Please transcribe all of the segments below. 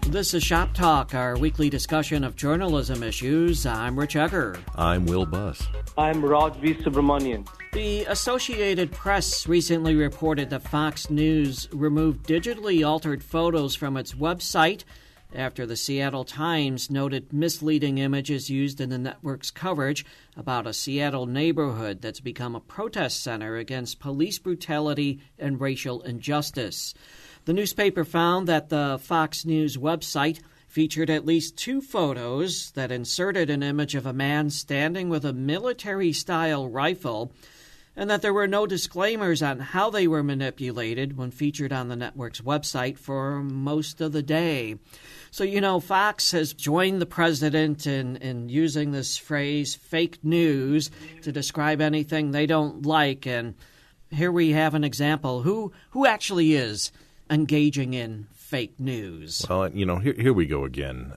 This is Shop Talk, our weekly discussion of journalism issues. I'm Rich Egger. I'm Will Buss. I'm Raj V. Subramanian. The Associated Press recently reported that Fox News removed digitally altered photos from its website after the Seattle Times noted misleading images used in the network's coverage about a Seattle neighborhood that's become a protest center against police brutality and racial injustice. The newspaper found that the Fox News website featured at least two photos that inserted an image of a man standing with a military-style rifle, and that there were no disclaimers on how they were manipulated when featured on the network's website for most of the day. So, Fox has joined the president in using this phrase, fake news, to describe anything they don't like. And here we have an example. Who actually is engaging in fake news? Well, here we go again.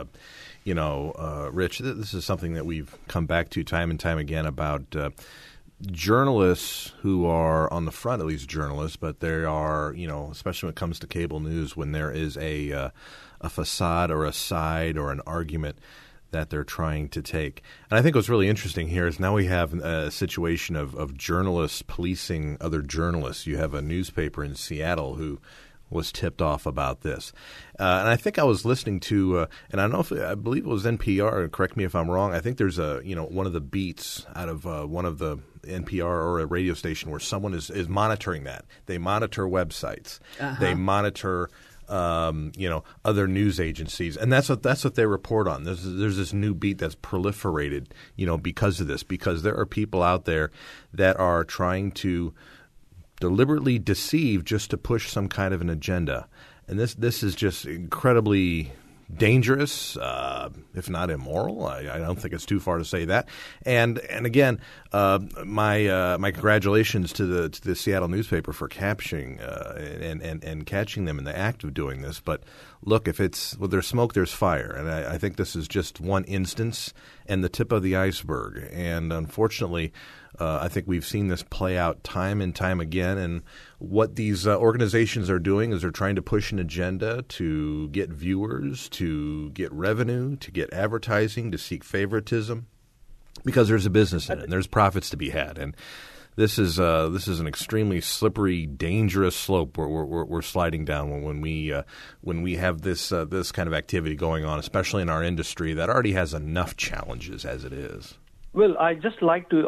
Rich, this is something that we've come back to time and time again about journalists who are on the front, at least journalists, but there are, especially when it comes to cable news, when there is a facade or a side or an argument that they're trying to take. And I think what's really interesting here is now we have a situation of journalists policing other journalists. You have a newspaper in Seattle who was tipped off about this. And I think I was listening to, and I believe it was NPR, correct me if I'm wrong, I think there's one of the beats out of one of the NPR or a radio station where someone is monitoring that. They monitor websites. Uh-huh. They monitor other news agencies, and that's what they report on. There's this new beat that's proliferated, because of this, because there are people out there that are trying to deliberately deceive just to push some kind of an agenda, and this is just incredibly dangerous, if not immoral. I don't think it's too far to say that. And again, my congratulations to the Seattle newspaper for capturing and catching them in the act of doing this. But look, if there's smoke, there's fire, and I think this is just one instance and the tip of the iceberg. And unfortunately, I think we've seen this play out time and time again. And what these organizations are doing is they're trying to push an agenda to get viewers, to get revenue, to get advertising, to seek favoritism, because there's a business in it and there's profits to be had. And this is an extremely slippery, dangerous slope where we're sliding down when we have this kind of activity going on, especially in our industry that already has enough challenges as it is. Well, I'd just like to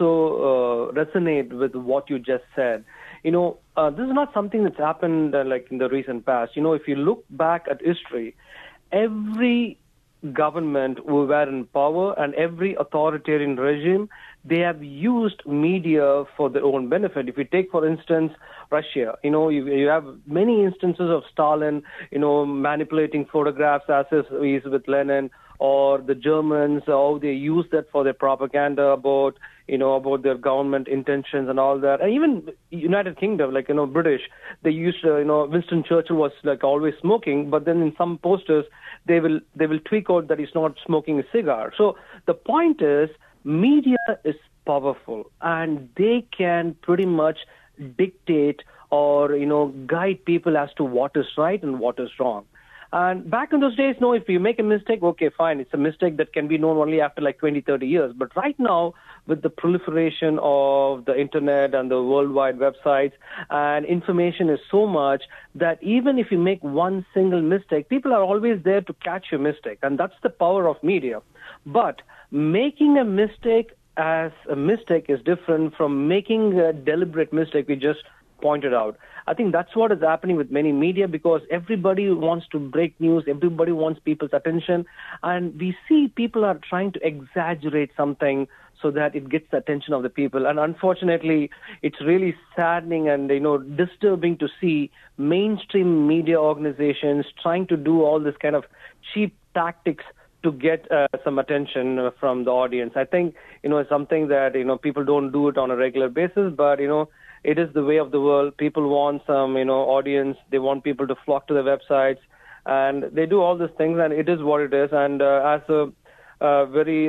also resonate with what you just said. This is not something that's happened like in the recent past. If you look back at history, every government who were in power and every authoritarian regime, they have used media for their own benefit. If you take, for instance, Russia, you have many instances of Stalin, manipulating photographs as is with Lenin, or the Germans, how they use that for their propaganda about their government intentions and all that. And even United Kingdom, British, they used, Winston Churchill was always smoking, but then in some posters, they will tweak out that he's not smoking a cigar. So the point is, media is powerful, and they can pretty much dictate or, guide people as to what is right and what is wrong. And back in those days, if you make a mistake, okay, fine. It's a mistake that can be known only after 20, 30 years. But right now, with the proliferation of the internet and the worldwide websites, and information is so much that even if you make one single mistake, people are always there to catch your mistake. And that's the power of media. But making a mistake as a mistake is different from making a deliberate mistake we just pointed out. I think that's what is happening with many media, because everybody wants to break news, everybody wants people's attention, and we see people are trying to exaggerate something so that it gets the attention of the people. And unfortunately, it's really saddening and disturbing to see mainstream media organizations trying to do all this kind of cheap tactics to get some attention from the audience. I think it's something that people don't do it on a regular basis, but it is the way of the world. People want some, audience. They want people to flock to their websites, and they do all these things, and it is what it is. And as a very,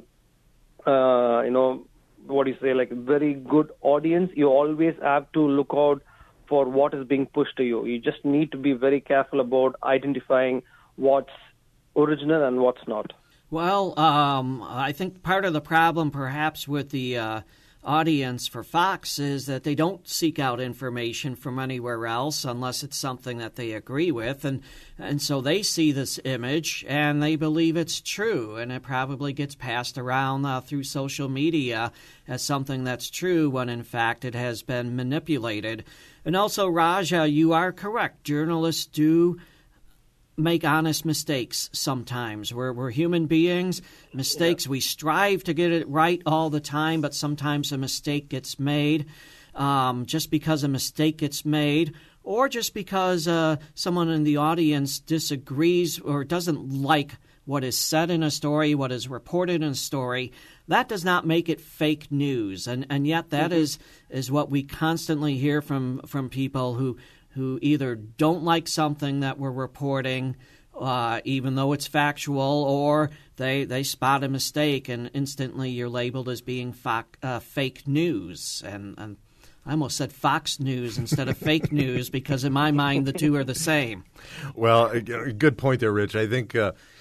very good audience, you always have to look out for what is being pushed to you. You just need to be very careful about identifying what's original and what's not. Well, I think part of the problem perhaps with the audience for Fox is that they don't seek out information from anywhere else unless it's something that they agree with. And so they see this image and they believe it's true. And it probably gets passed around through social media as something that's true when in fact it has been manipulated. And also, Raja, you are correct. Journalists do make honest mistakes sometimes. We're human beings. Mistakes, we strive to get it right all the time, but sometimes a mistake gets made. Just because a mistake gets made, or just because someone in the audience disagrees or doesn't like what is said in a story, what is reported in a story, that does not make it fake news. And yet that is what we constantly hear from people who either don't like something that we're reporting, even though it's factual, or they spot a mistake and instantly you're labeled as being fake news. And I almost said Fox News instead of fake news because in my mind the two are the same. Well, good point there, Rich. I think,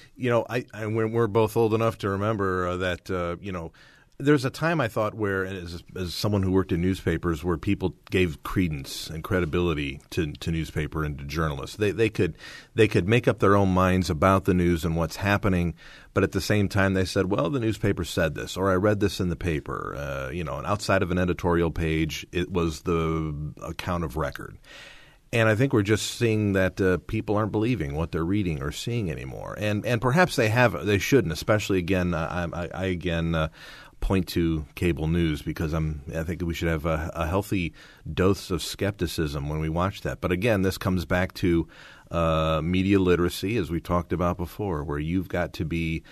we're both old enough to remember that, there's a time I thought where, as someone who worked in newspapers, where people gave credence and credibility to newspaper and to journalists. They could make up their own minds about the news and what's happening, but at the same time they said, well, the newspaper said this, or I read this in the paper. And outside of an editorial page, it was the account of record. And I think we're just seeing that people aren't believing what they're reading or seeing anymore, and perhaps they shouldn't. Especially again, I point to cable news because I think we should have a healthy dose of skepticism when we watch that. But again, this comes back to media literacy, as we talked about before, where you've got to be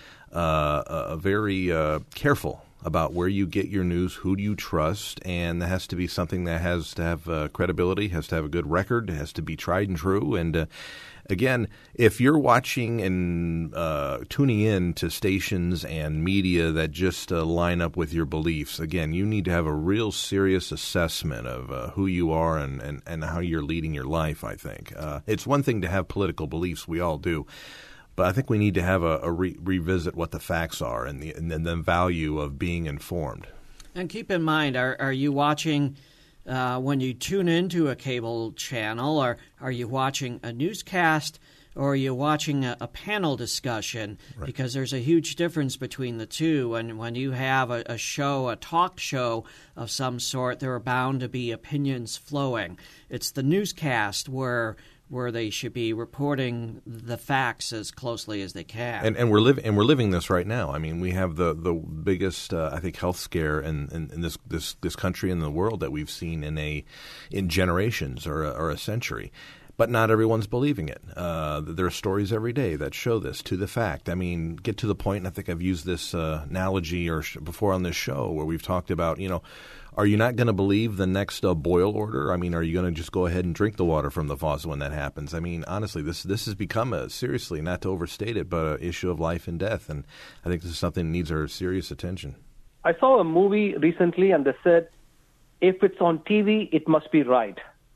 very careful about where you get your news, who do you trust, and there has to be something that has to have credibility, has to have a good record, has to be tried and true. And again, if you're watching and tuning in to stations and media that just line up with your beliefs, again, you need to have a real serious assessment of who you are and how you're leading your life, I think. It's one thing to have political beliefs. We all do. But I think we need to have a revisit what the facts are and the value of being informed. And keep in mind, are you watching when you tune into a cable channel, or are you watching a newscast, or are you watching a panel discussion? Right. Because there's a huge difference between the two. And when you have a show, a talk show of some sort, there are bound to be opinions flowing. It's the newscast where they should be reporting the facts as closely as they can. And we're living this right now. I mean, we have the biggest I think health scare in this country and the world that we've seen in generations or a century. But not everyone's believing it. There are stories every day that show this to the fact. I mean, get to the point, and I think I've used this analogy before on this show where we've talked about, are you not going to believe the next boil order? I mean, are you going to just go ahead and drink the water from the faucet when that happens? I mean, honestly, this has become seriously, not to overstate it, but an issue of life and death. And I think this is something that needs our serious attention. I saw a movie recently, and they said, if it's on TV, it must be right.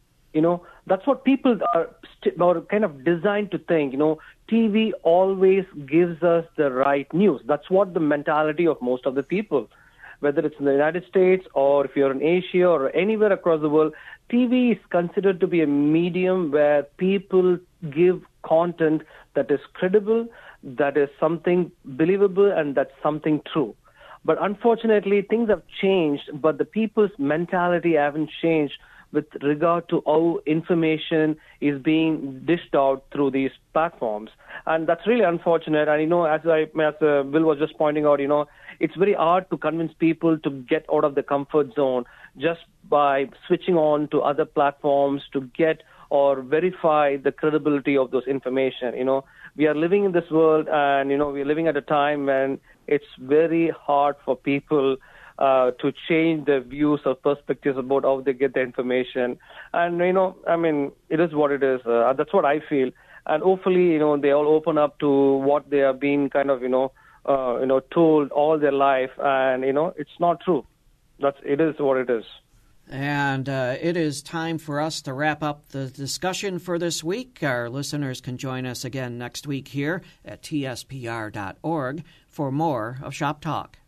That's what people are kind of designed to think. TV always gives us the right news. That's what the mentality of most of the people. Whether it's in the United States or if you're in Asia or anywhere across the world, TV is considered to be a medium where people give content that is credible, that is something believable, and that's something true. But unfortunately, things have changed, but the people's mentality haven't changed with regard to how information is being dished out through these platforms. And that's really unfortunate. And, as Bill was just pointing out, it's very hard to convince people to get out of the comfort zone just by switching on to other platforms to get or verify the credibility of those information. We are living in this world, and, we're living at a time when it's very hard for people to change their views or perspectives about how they get the information. And, it is what it is. That's what I feel. And hopefully, they all open up to what they are being kind of, told all their life. And, it's not true. It is what it is. And it is time for us to wrap up the discussion for this week. Our listeners can join us again next week here at tspr.org for more of Shop Talk.